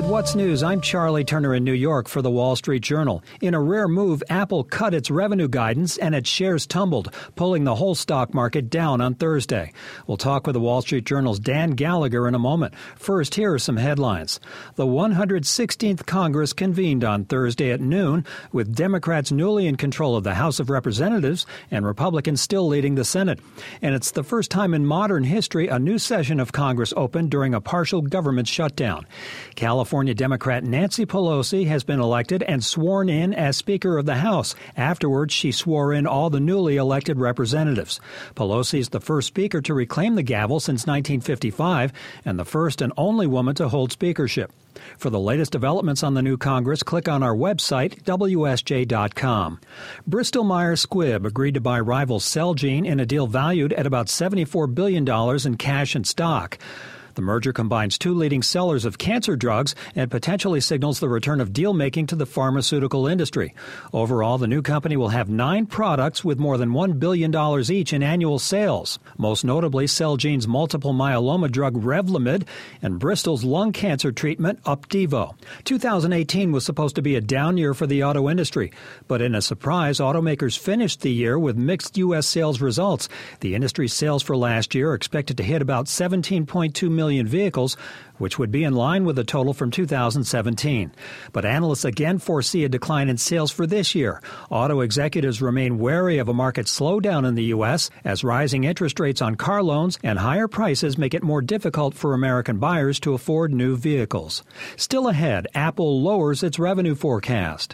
What's News? I'm Charlie Turner in New York for the Wall Street Journal. In a rare move, Apple cut its revenue guidance and its shares tumbled, pulling the whole stock market down on Thursday. We'll talk with the Wall Street Journal's Dan Gallagher in a moment. First, here are some headlines. The 116th Congress convened on Thursday at noon, with Democrats newly in control of the House of Representatives and Republicans still leading the Senate. And it's the first time in modern history a new session of Congress opened during a partial government shutdown. California Democrat Nancy Pelosi has been elected and sworn in as Speaker of the House. Afterwards, she swore in all the newly elected representatives. Pelosi is the first Speaker to reclaim the gavel since 1955 and the first and only woman to hold speakership. For the latest developments on the new Congress, click on our website, WSJ.com. Bristol-Myers Squibb agreed to buy rival Celgene in a deal valued at about $74 billion in cash and stock. The merger combines two leading sellers of cancer drugs and potentially signals the return of deal-making to the pharmaceutical industry. Overall, the new company will have 9 products with more than $1 billion each in annual sales, most notably Celgene's multiple myeloma drug Revlimid and Bristol's lung cancer treatment Opdivo. 2018 was supposed to be a down year for the auto industry, but in a surprise, automakers finished the year with mixed U.S. sales results. The industry's sales for last year are expected to hit about 17.2 million vehicles, which would be in line with the total from 2017. But analysts again foresee a decline in sales for this year. Auto executives remain wary of a market slowdown in the U.S. as rising interest rates on car loans and higher prices make it more difficult for American buyers to afford new vehicles. Still ahead, Apple lowers its revenue forecast.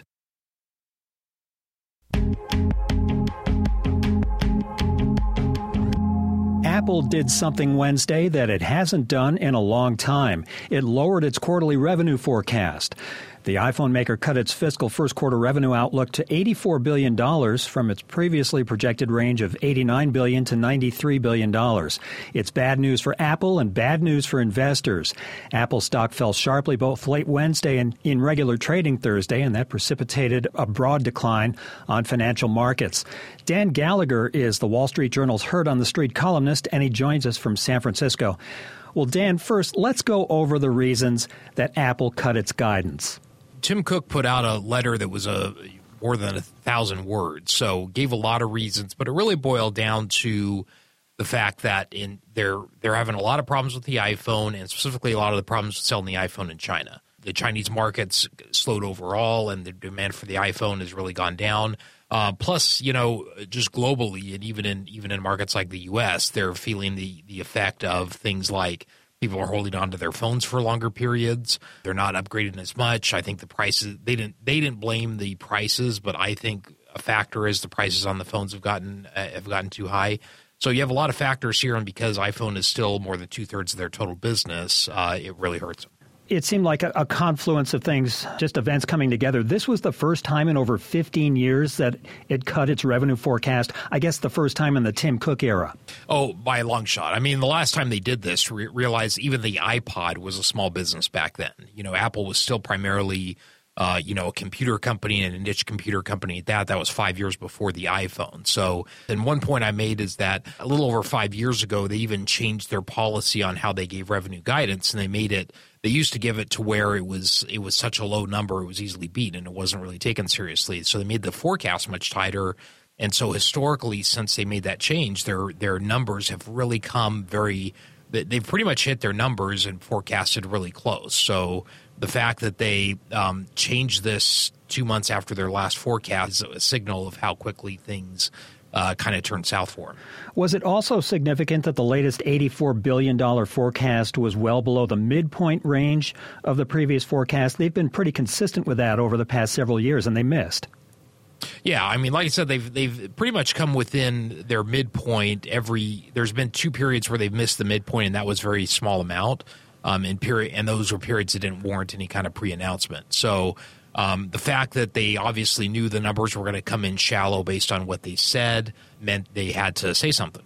Apple did something Wednesday that it hasn't done in a long time. It lowered its quarterly revenue forecast. The iPhone maker cut its fiscal first quarter revenue outlook to $84 billion from its previously projected range of $89 billion to $93 billion. It's bad news for Apple and bad news for investors. Apple stock fell sharply both late Wednesday and in regular trading Thursday, and that precipitated a broad decline on financial markets. Dan Gallagher is the Wall Street Journal's Heard on the Street columnist, and he joins us from San Francisco. Well, Dan, first, let's go over the reasons that Apple cut its guidance. Tim Cook put out a letter that was more than 1,000 words, so gave a lot of reasons, but it really boiled down to the fact that they're having a lot of problems with the iPhone, and specifically a lot of the problems with selling the iPhone in China. The Chinese market's slowed overall, and the demand for the iPhone has really gone down. Plus, just globally, and even in markets like the U.S., they're feeling the effect of things like people are holding on to their phones for longer periods. They're not upgrading as much. I think the prices, they didn't blame the prices, but I think a factor is the prices on the phones have gotten too high. So you have a lot of factors here, and because iPhone is still more than 2/3 of their total business, it really hurts them. It seemed like a confluence of things, just events coming together. This was the first time in over 15 years that it cut its revenue forecast. I guess the first time in the Tim Cook era. Oh, by a long shot. I mean, the last time they did this, realized even the iPod was a small business back then. Apple was still primarily, a computer company and a niche computer company at that. That was 5 years before the iPhone. So, and one point I made is that a little over 5 years ago, they even changed their policy on how they gave revenue guidance, and they used to give it to where it was such a low number it was easily beat and it wasn't really taken seriously. So they made the forecast much tighter. And so historically, since they made that change, their numbers have really come they've pretty much hit their numbers and forecasted really close. So the fact that they changed this 2 months after their last forecast is a signal of how quickly things kind of turned south for them. Was it also significant that the latest $84 billion forecast was well below the midpoint range of the previous forecast? They've been pretty consistent with that over the past several years, and they missed. Yeah, I mean, like I said, they've pretty much come within their midpoint. There's been 2 periods where they've missed the midpoint, and that was a very small amount. And those were periods that didn't warrant any kind of pre-announcement. So the fact that they obviously knew the numbers were going to come in shallow based on what they said meant they had to say something.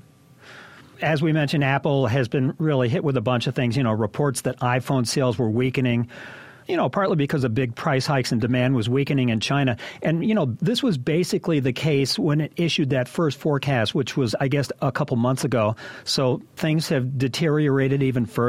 As we mentioned, Apple has been really hit with a bunch of things, reports that iPhone sales were weakening, partly because of big price hikes and demand was weakening in China. And, this was basically the case when it issued that first forecast, which was, I guess, a couple months ago. So things have deteriorated even further.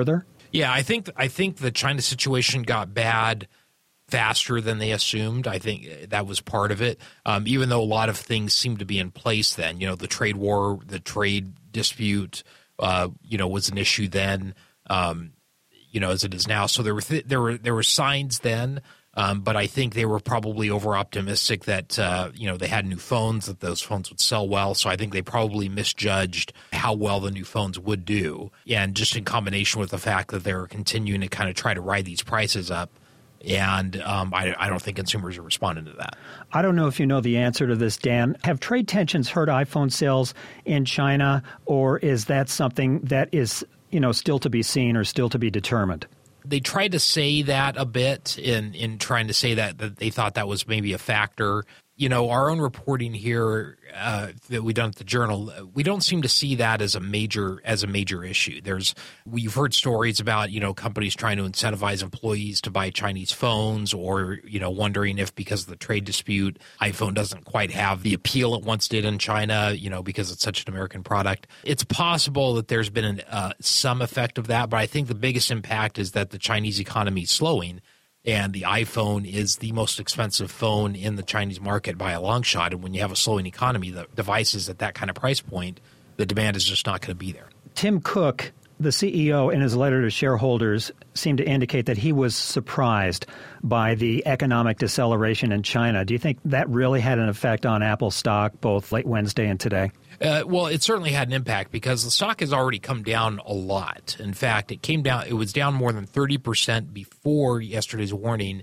Yeah, I think the China situation got bad faster than they assumed. I think that was part of it. Even though a lot of things seemed to be in place then, the trade war, the trade dispute, was an issue then, as it is now. So there were signs then, but I think they were probably over optimistic that they had new phones, that those phones would sell well. So I think they probably misjudged how well the new phones would do, and just in combination with the fact that they're continuing to kind of try to ride these prices up. And I don't think consumers are responding to that. I don't know if you know the answer to this, Dan. Have trade tensions hurt iPhone sales in China, or is that something that is, still to be seen or still to be determined? They tried to say that a bit in trying to say that they thought that was maybe a factor. Our own reporting here that we've done at the Journal, we don't seem to see that as a major issue. We've heard stories about, companies trying to incentivize employees to buy Chinese phones, or, wondering if because of the trade dispute, iPhone doesn't quite have the appeal it once did in China, because it's such an American product. It's possible that there's been some effect of that, but I think the biggest impact is that the Chinese economy is slowing. And the iPhone is the most expensive phone in the Chinese market by a long shot. And when you have a slowing economy, the devices at that kind of price point, the demand is just not going to be there. Tim Cook, the CEO, in his letter to shareholders, seemed to indicate that he was surprised by the economic deceleration in China. Do you think that really had an effect on Apple stock both late Wednesday and today? Well, it certainly had an impact because the stock has already come down a lot. In fact, it was down more than 30% before yesterday's warning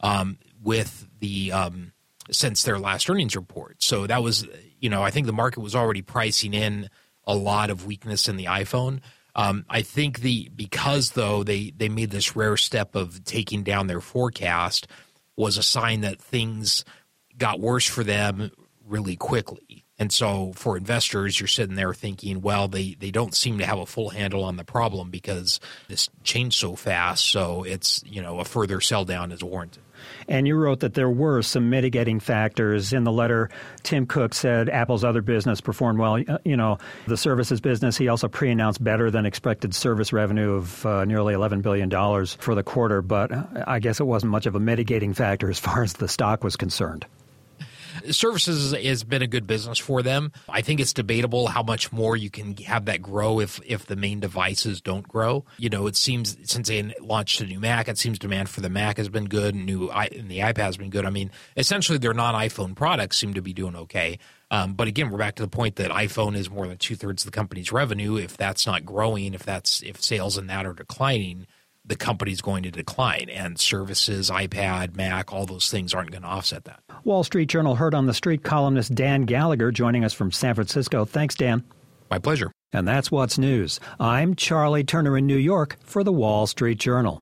since their last earnings report. So that was, I think the market was already pricing in a lot of weakness in the iPhone. I think because they made this rare step of taking down their forecast was a sign that things got worse for them really quickly. And so for investors, you're sitting there thinking, well, they don't seem to have a full handle on the problem because this changed so fast. So it's, a further sell down is warranted. And you wrote that there were some mitigating factors. In the letter, Tim Cook said Apple's other business performed well. The services business, he also pre-announced better than expected service revenue of nearly $11 billion for the quarter. But I guess it wasn't much of a mitigating factor as far as the stock was concerned. Services has been a good business for them. I think it's debatable how much more you can have that grow if the main devices don't grow. It seems since they launched a new Mac, it seems demand for the Mac has been good, and the iPad has been good. I mean, essentially their non-iPhone products seem to be doing okay. But again, we're back to the point that iPhone is more than 2/3 of the company's revenue. If that's not growing, if sales in that are declining, the company's going to decline, and services, iPad, Mac, all those things aren't going to offset that. Wall Street Journal Heard on the Street columnist Dan Gallagher joining us from San Francisco. Thanks, Dan. My pleasure. And that's what's news. I'm Charlie Turner in New York for the Wall Street Journal.